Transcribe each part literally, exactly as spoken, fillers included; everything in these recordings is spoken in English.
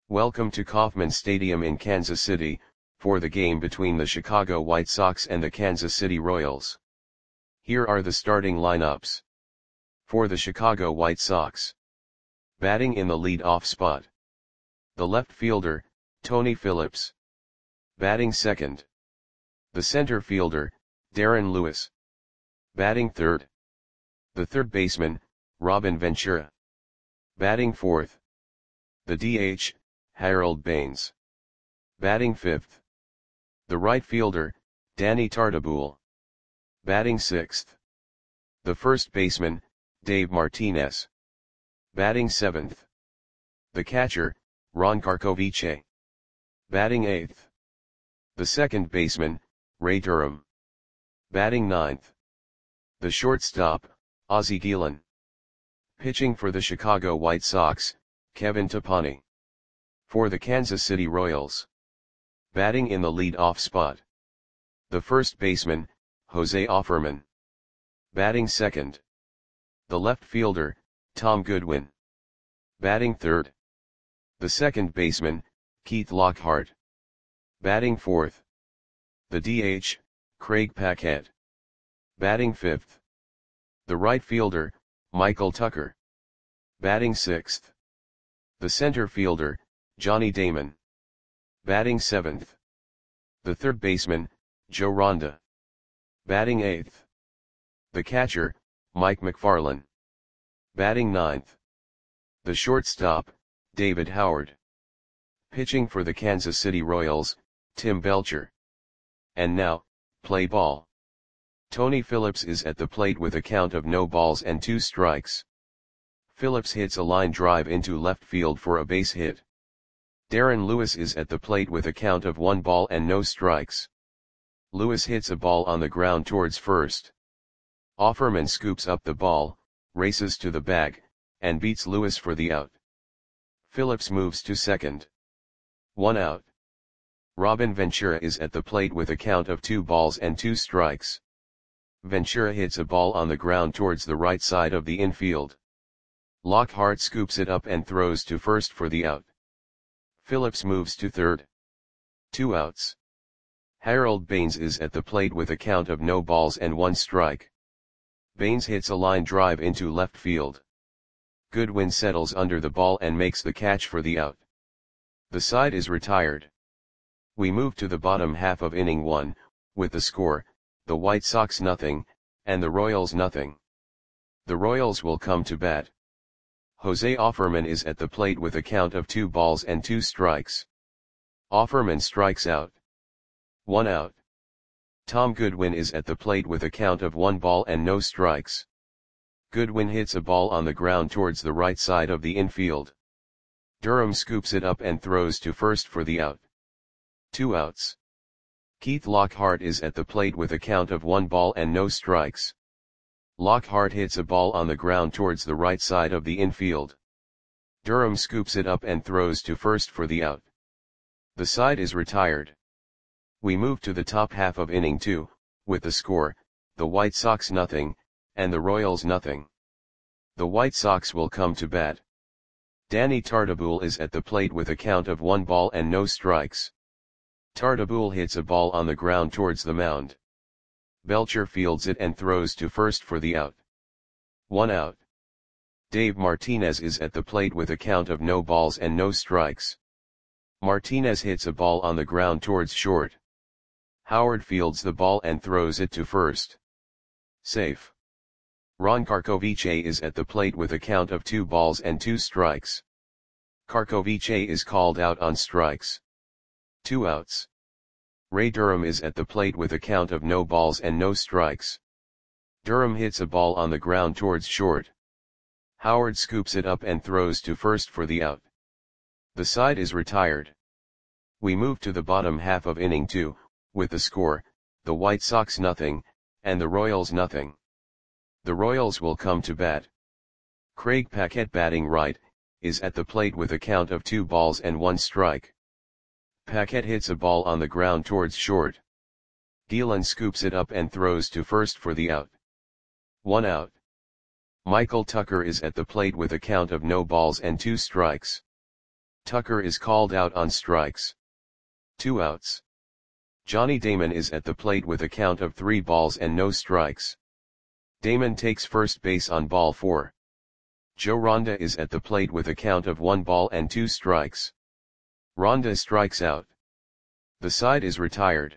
Welcome to Kauffman Stadium in Kansas City, for the game between the Chicago White Sox and the Kansas City Royals. Here are the starting lineups. For the Chicago White Sox. Batting in the lead-off spot. The left fielder, Tony Phillips. Batting second. The center fielder, Darren Lewis. Batting third. The third baseman, Robin Ventura. Batting fourth. The D H, Harold Baines. Batting fifth. The right fielder, Danny Tartabull. Batting sixth. The first baseman, Dave Martinez. Batting seventh. The catcher, Ron Karkovice. Batting eighth. The second baseman, Ray Durham. Batting ninth. The shortstop, Ozzie Guillen. Pitching for the Chicago White Sox, Kevin Tapani. For the Kansas City Royals. Batting in the lead-off spot. The first baseman, Jose Offerman. Batting second. The left fielder, Tom Goodwin. Batting third. The second baseman, Keith Lockhart. Batting fourth. The D H, Craig Paquette. Batting fifth. The right fielder, Michael Tucker. Batting sixth. The center fielder, Johnny Damon. Batting seventh. The third baseman, Joe Ronda. Batting eighth. The catcher, Mike McFarland. Batting ninth. The shortstop, David Howard. Pitching for the Kansas City Royals, Tim Belcher. And now, play ball. Tony Phillips is at the plate with a count of no balls and two strikes. Phillips hits a line drive into left field for a base hit. Darren Lewis is at the plate with a count of one ball and no strikes. Lewis hits a ball on the ground towards first. Offerman scoops up the ball, races to the bag, and beats Lewis for the out. Phillips moves to second. One out. Robin Ventura is at the plate with a count of two balls and two strikes. Ventura hits a ball on the ground towards the right side of the infield. Lockhart scoops it up and throws to first for the out. Phillips moves to third. Two outs. Harold Baines is at the plate with a count of no balls and one strike. Baines hits a line drive into left field. Goodwin settles under the ball and makes the catch for the out. The side is retired. We move to the bottom half of inning one, with the score, the White Sox nothing, and the Royals nothing. The Royals will come to bat. Jose Offerman is at the plate with a count of two balls and two strikes. Offerman strikes out. One out. Tom Goodwin is at the plate with a count of one ball and no strikes. Goodwin hits a ball on the ground towards the right side of the infield. Durham scoops it up and throws to first for the out. Two outs. Keith Lockhart is at the plate with a count of one ball and no strikes. Lockhart hits a ball on the ground towards the right side of the infield. Durham scoops it up and throws to first for the out. The side is retired. We move to the top half of inning two, with the score, the White Sox nothing, and the Royals nothing. The White Sox will come to bat. Danny Tartabull is at the plate with a count of one ball and no strikes. Tartabull hits a ball on the ground towards the mound. Belcher fields it and throws to first for the out. One out. Dave Martinez is at the plate with a count of no balls and no strikes. Martinez hits a ball on the ground towards short. Howard fields the ball and throws it to first. Safe. Ron Karkovice is at the plate with a count of two balls and two strikes. Karkovice is called out on strikes. Two outs. Ray Durham is at the plate with a count of no balls and no strikes. Durham hits a ball on the ground towards short. Howard scoops it up and throws to first for the out. The side is retired. We move to the bottom half of inning two, with the score, the White Sox nothing, and the Royals nothing. The Royals will come to bat. Craig Paquette batting right, is at the plate with a count of two balls and one strike. Paquette hits a ball on the ground towards short. Guillen scoops it up and throws to first for the out. One out. Michael Tucker is at the plate with a count of no balls and two strikes. Tucker is called out on strikes. Two outs. Johnny Damon is at the plate with a count of three balls and no strikes. Damon takes first base on ball four. Joe Ronda is at the plate with a count of one ball and two strikes. Ronda strikes out. The side is retired.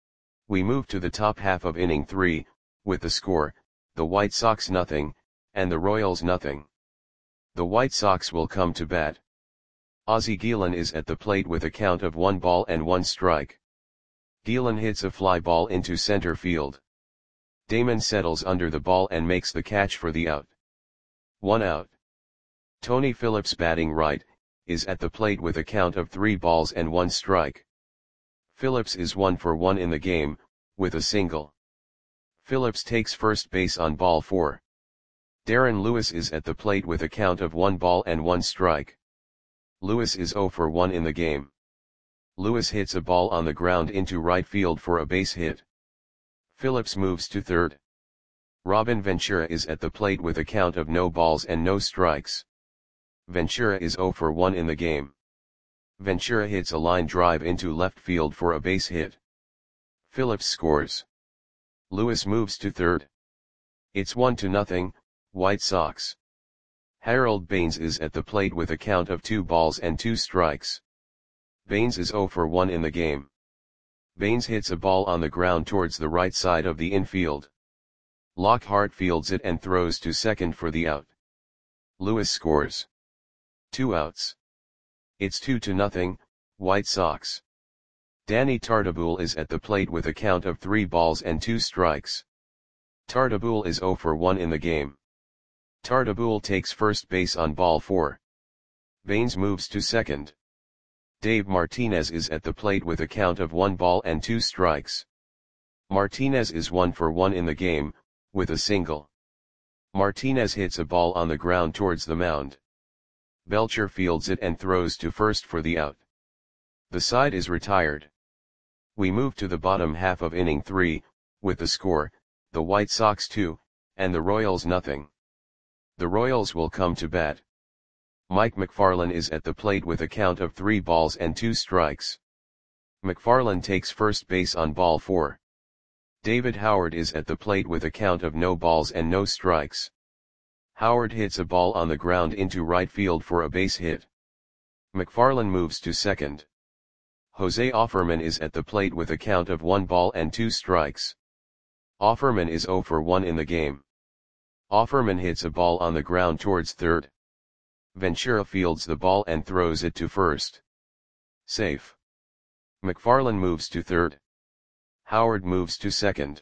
We move to the top half of inning three, with the score, the White Sox nothing, and the Royals nothing. The White Sox will come to bat. Ozzie Guillen is at the plate with a count of one ball and one strike. Guillen hits a fly ball into center field. Damon settles under the ball and makes the catch for the out. One out. Tony Phillips, batting right, is at the plate with a count of three balls and one strike. Phillips is one for one in the game, with a single. Phillips takes first base on ball four. Darren Lewis is at the plate with a count of one ball and one strike. Lewis is zero for one in the game. Lewis hits a ball on the ground into right field for a base hit. Phillips moves to third. Robin Ventura is at the plate with a count of no balls and no strikes. Ventura is zero for one in the game. Ventura hits a line drive into left field for a base hit. Phillips scores. Lewis moves to third. It's one to nothing, White Sox. Harold Baines is at the plate with a count of two balls and two strikes. Baines is zero for one in the game. Baines hits a ball on the ground towards the right side of the infield. Lockhart fields it and throws to second for the out. Lewis scores. Two outs. It's two to nothing, White Sox. Danny Tartabull is at the plate with a count of three balls and two strikes. Tartabull is zero for one in the game. Tartabull takes first base on ball four. Baines moves to second. Dave Martinez is at the plate with a count of one ball and two strikes. Martinez is one for one in the game, with a single. Martinez hits a ball on the ground towards the mound. Belcher fields it and throws to first for the out. The side is retired. We move to the bottom half of inning three, with the score, the White Sox two, and the Royals nothing. The Royals will come to bat. Mike McFarland is at the plate with a count of three balls and two strikes. McFarland takes first base on ball four. David Howard is at the plate with a count of no balls and no strikes. Howard hits a ball on the ground into right field for a base hit. McFarland moves to second. Jose Offerman is at the plate with a count of one ball and two strikes. Offerman is zero for one in the game. Offerman hits a ball on the ground towards third. Ventura fields the ball and throws it to first. Safe. McFarland moves to third. Howard moves to second.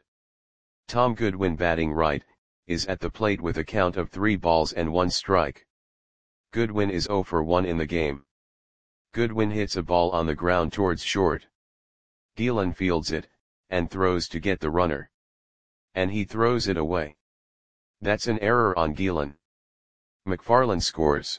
Tom Goodwin, batting right, is at the plate with a count of three balls and one strike. Goodwin is zero for one in the game. Goodwin hits a ball on the ground towards short. Guillen fields it, and throws to get the runner. And he throws it away. That's an error on Guillen. McFarland scores.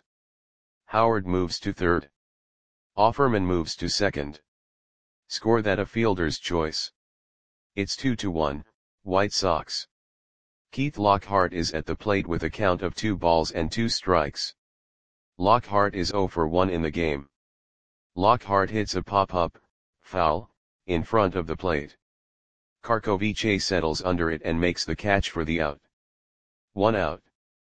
Howard moves to third. Offerman moves to second. Score that a fielder's choice. It's two to one, White Sox. Keith Lockhart is at the plate with a count of two balls and two strikes. Lockhart is zero for one in the game. Lockhart hits a pop-up, foul, in front of the plate. Karkovice settles under it and makes the catch for the out. One out.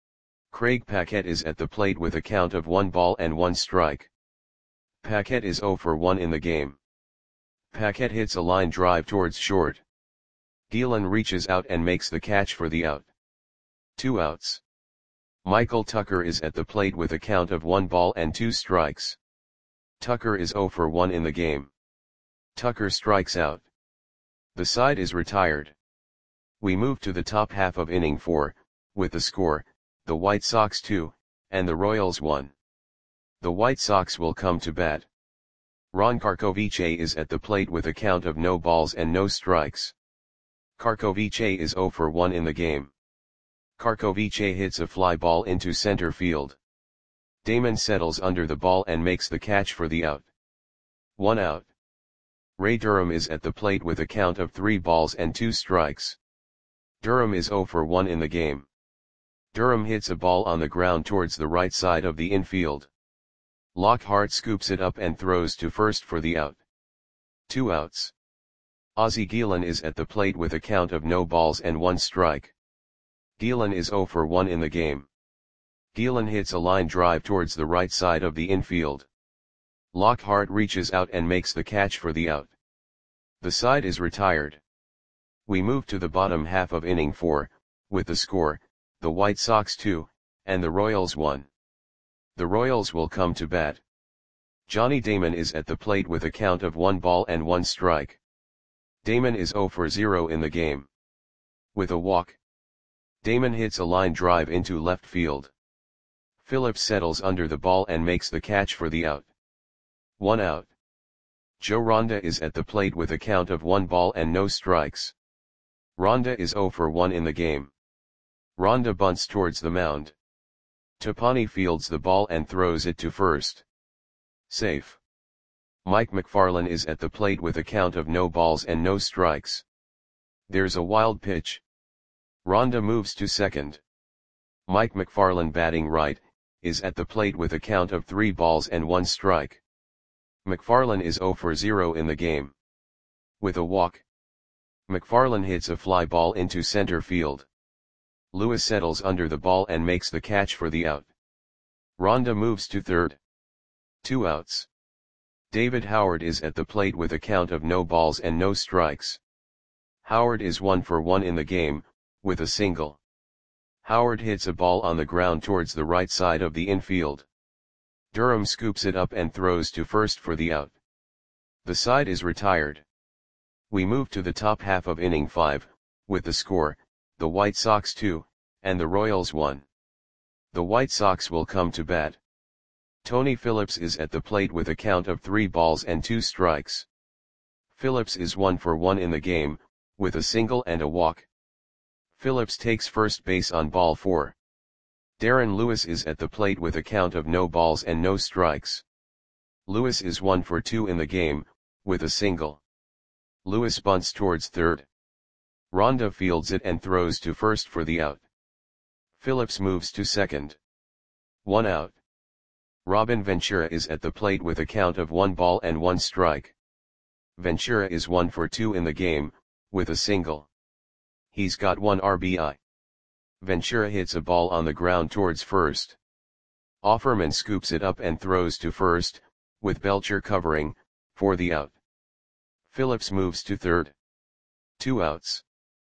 Craig Paquette is at the plate with a count of one ball and one strike. Paquette is zero for one in the game. Paquette hits a line drive towards short. Guillen reaches out and makes the catch for the out. Two outs. Michael Tucker is at the plate with a count of one ball and two strikes. Tucker is zero for one in the game. Tucker strikes out. The side is retired. We move to the top half of inning four, with the score, the White Sox two, and the Royals one. The White Sox will come to bat. Ron Karkovice is at the plate with a count of no balls and no strikes. Karkovice is zero for one in the game. Karkovice hits a fly ball into center field. Damon settles under the ball and makes the catch for the out. One out. Ray Durham is at the plate with a count of three balls and two strikes. Durham is zero for one in the game. Durham hits a ball on the ground towards the right side of the infield. Lockhart scoops it up and throws to first for the out. Two outs. Ozzie Guillen is at the plate with a count of no balls and one strike. Guillen is oh for one in the game. Guillen hits a line drive towards the right side of the infield. Lockhart reaches out and makes the catch for the out. The side is retired. We move to the bottom half of inning four, with the score, the White Sox two, and the Royals one. The Royals will come to bat. Johnny Damon is at the plate with a count of one ball and one strike. Damon is oh for zero in the game. With a walk, Damon hits a line drive into left field. Phillips settles under the ball and makes the catch for the out. One out. Joe Ronda is at the plate with a count of one ball and no strikes. Ronda is oh for one in the game. Ronda bunts towards the mound. Topani fields the ball and throws it to first. Safe. Mike McFarland is at the plate with a count of no balls and no strikes. There's a wild pitch. Ronda moves to second. Mike McFarland, batting right, is at the plate with a count of three balls and one strike. McFarland is oh for zero in the game. With a walk, McFarland hits a fly ball into center field. Lewis settles under the ball and makes the catch for the out. Ronda moves to third. Two outs. David Howard is at the plate with a count of no balls and no strikes. Howard is one for one in the game, with a single. Howard hits a ball on the ground towards the right side of the infield. Durham scoops it up and throws to first for the out. The side is retired. We move to the top half of inning five, with the score, the White Sox two, and the Royals one. The White Sox will come to bat. Tony Phillips is at the plate with a count of three balls and two strikes. Phillips is one for one in the game, with a single and a walk. Phillips takes first base on ball four. Darren Lewis is at the plate with a count of no balls and no strikes. Lewis is one for two in the game, with a single. Lewis bunts towards third. Ronda fields it and throws to first for the out. Phillips moves to second. One out. Robin Ventura is at the plate with a count of one ball and one strike. Ventura is one for two in the game, with a single. He's got one R B I. Ventura hits a ball on the ground towards first. Offerman scoops it up and throws to first, with Belcher covering, for the out. Phillips moves to third. Two outs.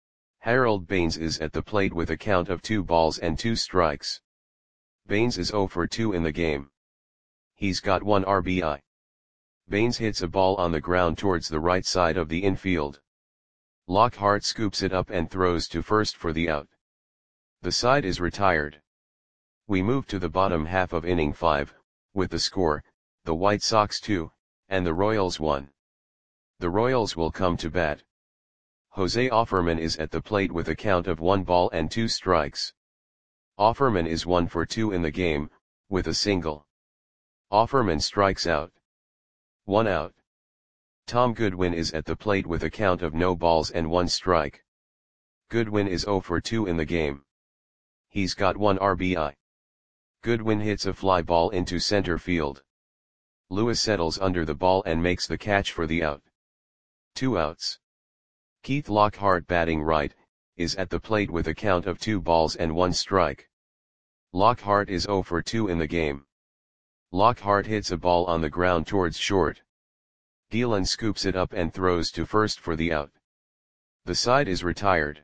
Harold Baines is at the plate with a count of two balls and two strikes. Baines is oh for two in the game. He's got one R B I. Baines hits a ball on the ground towards the right side of the infield. Lockhart scoops it up and throws to first for the out. The side is retired. We move to the bottom half of inning five, with the score, the White Sox two, and the Royals one. The Royals will come to bat. Jose Offerman is at the plate with a count of one ball and two strikes. Offerman is one for two in the game, with a single. Offerman strikes out. One out. Tom Goodwin is at the plate with a count of no balls and one strike. Goodwin is oh for two in the game. He's got one R B I. Goodwin hits a fly ball into center field. Lewis settles under the ball and makes the catch for the out. Two outs. Keith Lockhart, batting right, is at the plate with a count of two balls and one strike. Lockhart is oh for two in the game. Lockhart hits a ball on the ground towards short. Guillen scoops it up and throws to first for the out. The side is retired.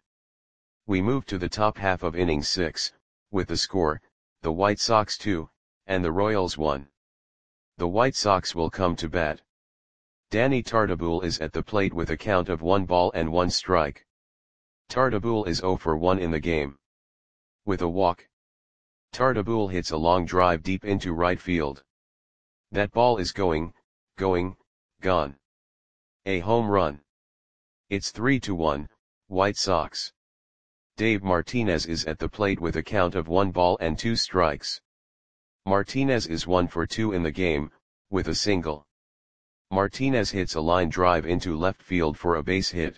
We move to the top half of inning six, with the score, the White Sox two, and the Royals one. The White Sox will come to bat. Danny Tartabull is at the plate with a count of one ball and one strike. Tartabull is oh for one in the game. With a walk, Tartabull hits a long drive deep into right field. That ball is going, going, gone. A home run. It's three to one, White Sox. Dave Martinez is at the plate with a count of one ball and two strikes. Martinez is one for two in the game, with a single. Martinez hits a line drive into left field for a base hit.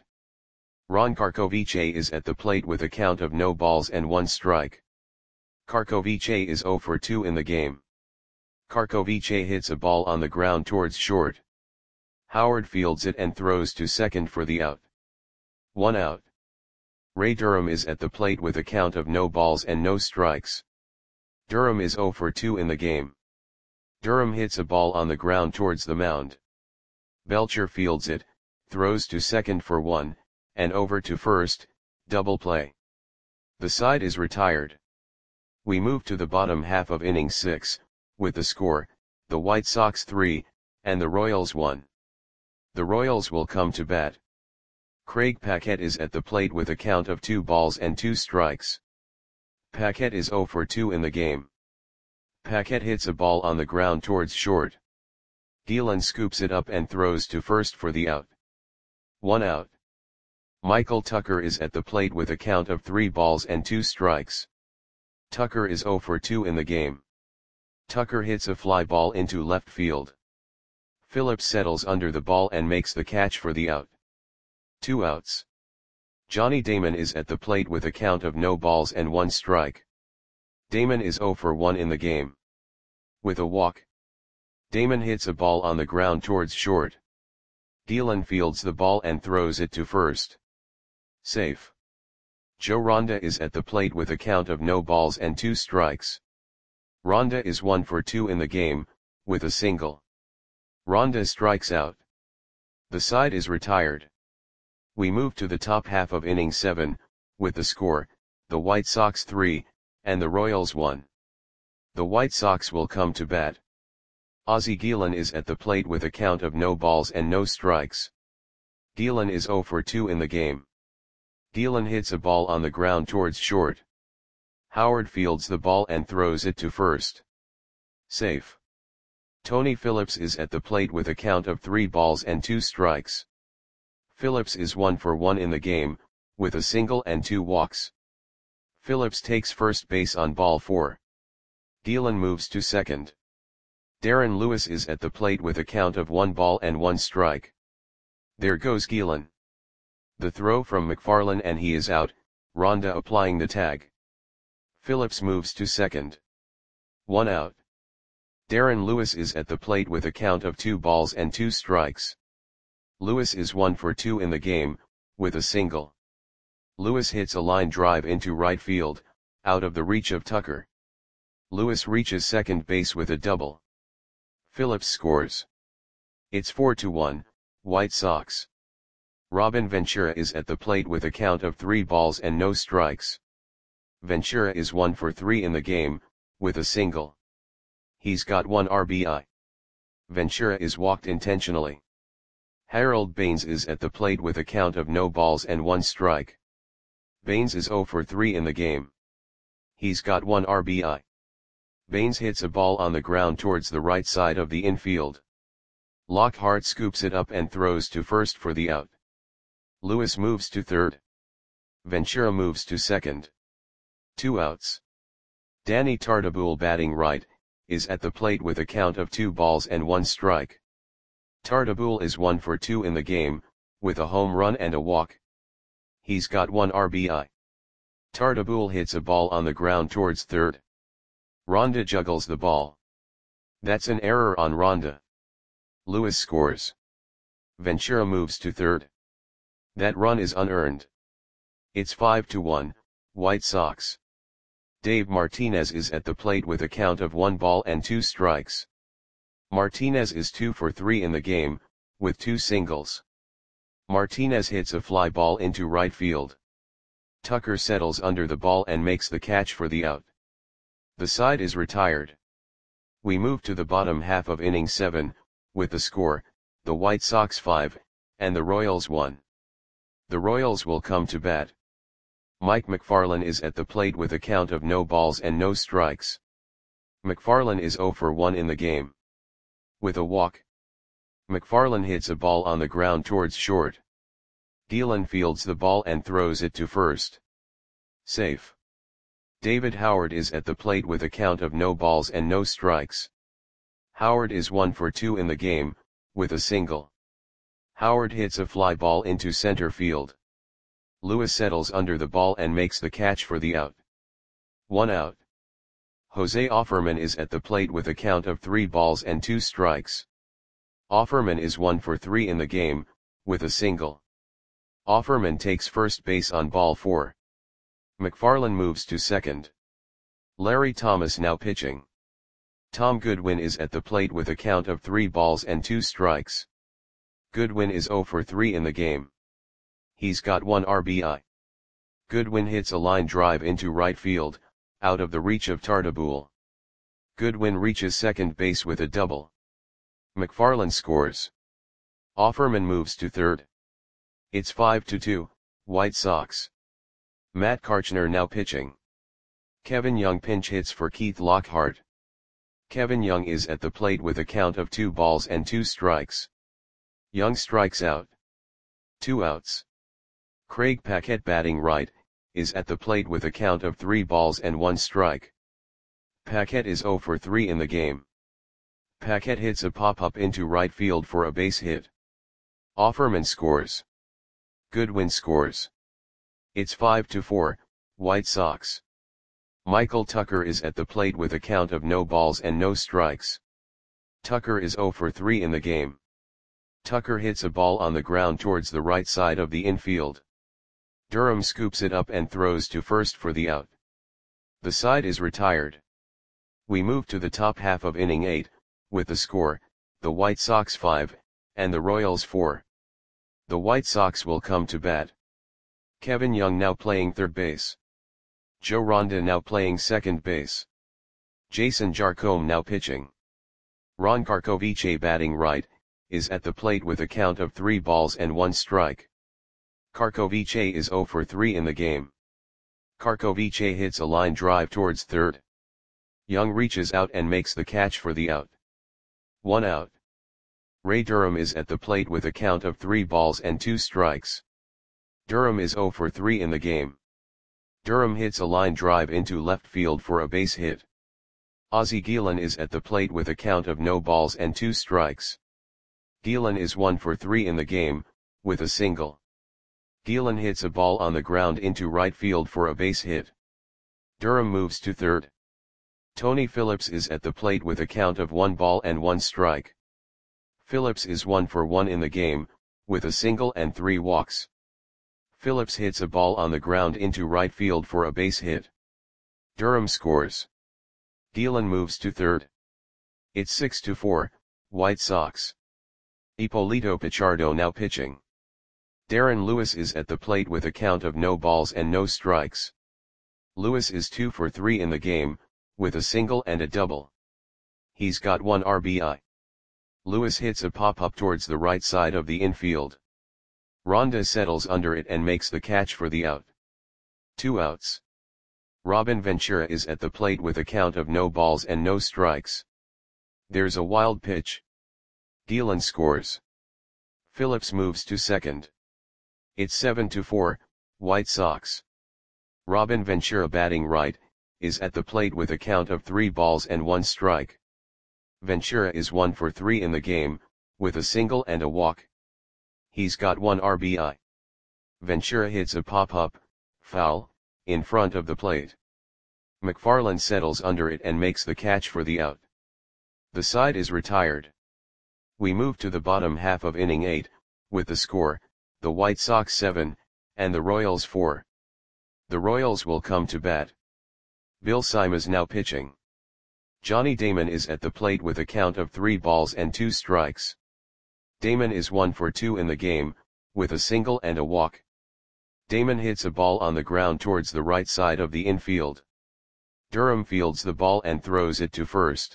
Ron Karkovice is at the plate with a count of no balls and one strike. Karkovice is oh for two in the game. Karkovice hits a ball on the ground towards short. Howard fields it and throws to second for the out. One out. Ray Durham is at the plate with a count of no balls and no strikes. Durham is zero for two in the game. Durham hits a ball on the ground towards the mound. Belcher fields it, throws to second for one, and over to first, double play. The side is retired. We move to the bottom half of inning six, with the score, the White Sox three, and the Royals one. The Royals will come to bat. Craig Paquette is at the plate with a count of two balls and two strikes. Paquette is zero for two in the game. Paquette hits a ball on the ground towards short. Gielan scoops it up and throws to first for the out. One out. Michael Tucker is at the plate with a count of three balls and two strikes. Tucker is zero for two in the game. Tucker hits a fly ball into left field. Phillips settles under the ball and makes the catch for the out. Two outs. Johnny Damon is at the plate with a count of no balls and one strike. Damon is zero for one in the game. With a walk. Damon hits a ball on the ground towards short. Gielan fields the ball and throws it to first. Safe. Joe Ronda is at the plate with a count of no balls and two strikes. Ronda is one for two in the game, with a single. Ronda strikes out. The side is retired. We move to the top half of inning seven, with the score, the White Sox three, and the Royals one. The White Sox will come to bat. Ozzie Gielan is at the plate with a count of no balls and no strikes. Gielan is zero for two in the game. Gielan hits a ball on the ground towards short. Howard fields the ball and throws it to first. Safe. Tony Phillips is at the plate with a count of three balls and two strikes. Phillips is one for one in the game, with a single and two walks. Phillips takes first base on ball four. Gielan moves to second. Darren Lewis is at the plate with a count of one ball and one strike. There goes Gielan. The throw from McFarland and he is out, Ronda applying the tag. Phillips moves to second. One out. Darren Lewis is at the plate with a count of two balls and two strikes. Lewis is one for two in the game, with a single. Lewis hits a line drive into right field, out of the reach of Tucker. Lewis reaches second base with a double. Phillips scores. It's four to one, White Sox. Robin Ventura is at the plate with a count of three balls and no strikes. Ventura is one for three in the game, with a single. He's got one R B I. Ventura is walked intentionally. Harold Baines is at the plate with a count of no balls and one strike. Baines is zero for three in the game. He's got one R B I. Baines hits a ball on the ground towards the right side of the infield. Lockhart scoops it up and throws to first for the out. Lewis moves to third. Ventura moves to second. Two outs. Danny Tartabull, batting right, is at the plate with a count of two balls and one strike. Tartabull is one for two in the game, with a home run and a walk. He's got one R B I. Tartabull hits a ball on the ground towards third. Ronda juggles the ball. That's an error on Ronda. Lewis scores. Ventura moves to third. That run is unearned. It's five to one, White Sox. Dave Martinez is at the plate with a count of one ball and two strikes. Martinez is two for three in the game, with two singles. Martinez hits a fly ball into right field. Tucker settles under the ball and makes the catch for the out. The side is retired. We move to the bottom half of inning seven, with the score, the White Sox five, and the Royals one. The Royals will come to bat. Mike McFarland is at the plate with a count of no balls and no strikes. McFarland is zero for one in the game. With a walk. McFarland hits a ball on the ground towards short. Gielan fields the ball and throws it to first. Safe. David Howard is at the plate with a count of no balls and no strikes. Howard is one for two in the game, with a single. Howard hits a fly ball into center field. Lewis settles under the ball and makes the catch for the out. One out. Jose Offerman is at the plate with a count of three balls and two strikes. Offerman is one for three in the game, with a single. Offerman takes first base on ball four. McFarland moves to second. Larry Thomas now pitching. Tom Goodwin is at the plate with a count of three balls and two strikes. Goodwin is zero for three in the game. He's got one R B I. Goodwin hits a line drive into right field, out of the reach of Tartabull. Goodwin reaches second base with a double. McFarland scores. Offerman moves to third. It's five to two, White Sox. Matt Karchner now pitching. Kevin Young pinch hits for Keith Lockhart. Kevin Young is at the plate with a count of two balls and two strikes. Young strikes out. Two outs. Craig Paquette batting right, is at the plate with a count of three balls and one strike. Paquette is zero for three in the game. Paquette hits a pop-up into right field for a base hit. Offerman scores. Goodwin scores. It's five to four, White Sox. Michael Tucker is at the plate with a count of no balls and no strikes. Tucker is zero for three in the game. Tucker hits a ball on the ground towards the right side of the infield. Durham scoops it up and throws to first for the out. The side is retired. We move to the top half of inning eight, with the score, the White Sox five, and the Royals four. The White Sox will come to bat. Kevin Young now playing third base. Joe Ronda now playing second base. Jason Jarcombe now pitching. Ron Karkovice batting right, is at the plate with a count of three balls and one strike. Karkovice is zero for three in the game. Karkovice hits a line drive towards third. Young reaches out and makes the catch for the out. One out. Ray Durham is at the plate with a count of three balls and two strikes. Durham is zero for three in the game. Durham hits a line drive into left field for a base hit. Ozzie Guillen is at the plate with a count of no balls and two strikes. Guillen is one for three in the game, with a single. Guillen hits a ball on the ground into right field for a base hit. Durham moves to third. Tony Phillips is at the plate with a count of one ball and one strike. Phillips is one for one in the game, with a single and three walks. Phillips hits a ball on the ground into right field for a base hit. Durham scores. Guillen moves to third. It's six to four, White Sox. Ippolito Pichardo now pitching. Darren Lewis is at the plate with a count of no balls and no strikes. Lewis is two for three in the game, with a single and a double. He's got one R B I. Lewis hits a pop-up towards the right side of the infield. Ronda settles under it and makes the catch for the out. Two outs. Robin Ventura is at the plate with a count of no balls and no strikes. There's a wild pitch. Guillen scores. Phillips moves to second. It's seven to four, White Sox. Robin Ventura batting right, is at the plate with a count of three balls and one strike. Ventura is one for three in the game, with a single and a walk. He's got one R B I. Ventura hits a pop-up, foul, in front of the plate. McFarland settles under it and makes the catch for the out. The side is retired. We move to the bottom half of inning eight, with the score, the White Sox seven, and the Royals four. The Royals will come to bat. Bill Simas now pitching. Johnny Damon is at the plate with a count of three balls and two strikes. Damon is one for two in the game, with a single and a walk. Damon hits a ball on the ground towards the right side of the infield. Durham fields the ball and throws it to first.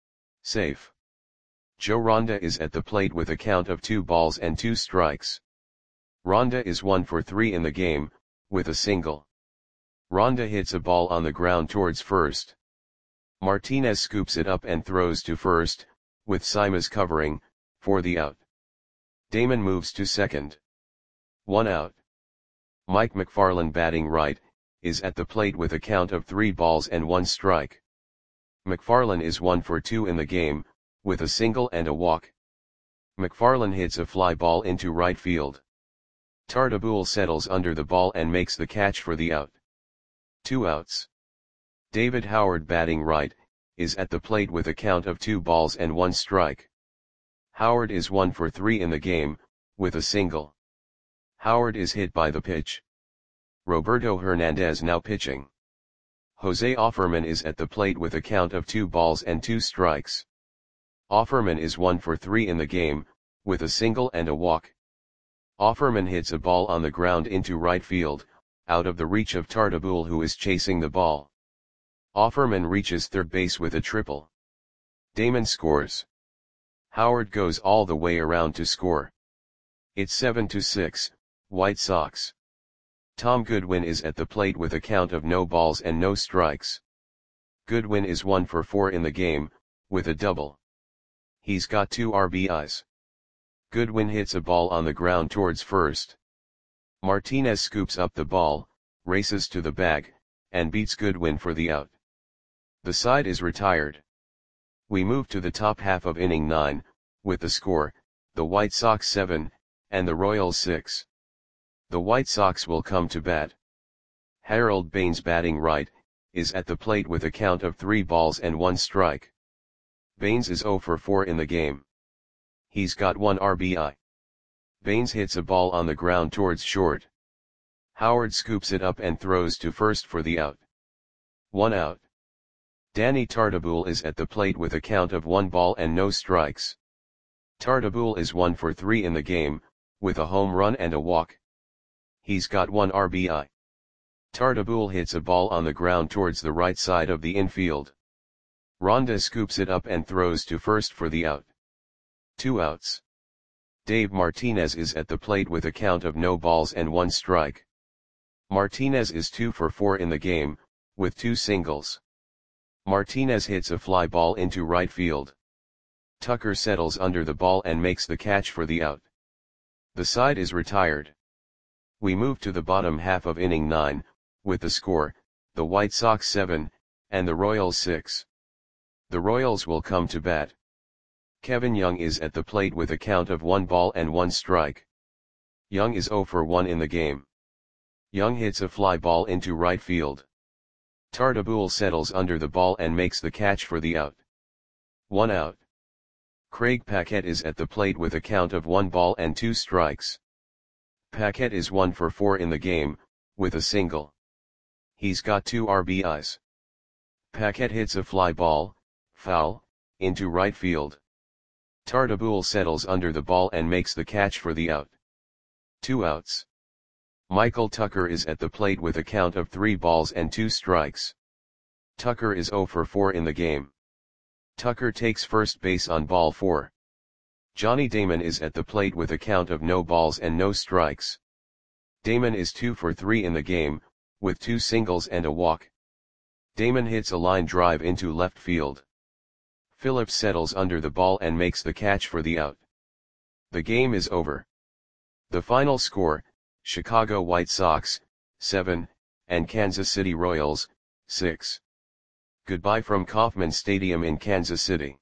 Safe. Joe Ronda is at the plate with a count of two balls and two strikes. Ronda is one for three in the game, with a single. Ronda hits a ball on the ground towards first. Martinez scoops it up and throws to first, with Simas covering, for the out. Damon moves to second. One out. Mike McFarland batting right, is at the plate with a count of three balls and one strike. McFarland is one for two in the game, with a single and a walk. McFarland hits a fly ball into right field. Tartabull settles under the ball and makes the catch for the out. Two outs. David Howard batting right, is at the plate with a count of two balls and one strike. Howard is one for three in the game, with a single. Howard is hit by the pitch. Roberto Hernandez now pitching. Jose Offerman is at the plate with a count of two balls and two strikes. Offerman is one for three in the game, with a single and a walk. Offerman hits a ball on the ground into right field, out of the reach of Tartabull, who is chasing the ball. Offerman reaches third base with a triple. Damon scores. Howard goes all the way around to score. It's seven to six, White Sox. Tom Goodwin is at the plate with a count of no balls and no strikes. Goodwin is one for four in the game, with a double. He's got two R B Is. Goodwin hits a ball on the ground towards first. Martinez scoops up the ball, races to the bag, and beats Goodwin for the out. The side is retired. We move to the top half of inning nine, with the score, the White Sox seven, and the Royals six. The White Sox will come to bat. Harold Baines batting right, is at the plate with a count of three balls and one strike. Baines is zero for four in the game. He's got one R B I. Baines hits a ball on the ground towards short. Howard scoops it up and throws to first for the out. One out. Danny Tartabull is at the plate with a count of one ball and no strikes. Tartabull is one for three in the game, with a home run and a walk. He's got one R B I. Tartabull hits a ball on the ground towards the right side of the infield. Ronda scoops it up and throws to first for the out. Two outs. Dave Martinez is at the plate with a count of no balls and one strike. Martinez is two for four in the game, with two singles. Martinez hits a fly ball into right field. Tucker settles under the ball and makes the catch for the out. The side is retired. We move to the bottom half of inning nine, with the score, the White Sox seven, and the Royals six. The Royals will come to bat. Kevin Young is at the plate with a count of one ball and one strike. Young is zero for one in the game. Young hits a fly ball into right field. Tartabull settles under the ball and makes the catch for the out. One out. Craig Paquette is at the plate with a count of one ball and two strikes. Paquette is one for four in the game, with a single. He's got two R B Is. Paquette hits a fly ball, foul, into right field. Tartabull settles under the ball and makes the catch for the out. Two outs. Michael Tucker is at the plate with a count of three balls and two strikes. Tucker is zero for four in the game. Tucker takes first base on ball four. Johnny Damon is at the plate with a count of no balls and no strikes. Damon is two for three in the game, with two singles and a walk. Damon hits a line drive into left field. Phillips settles under the ball and makes the catch for the out. The game is over. The final score, Chicago White Sox, seven, and Kansas City Royals, six. Goodbye from Kauffman Stadium in Kansas City.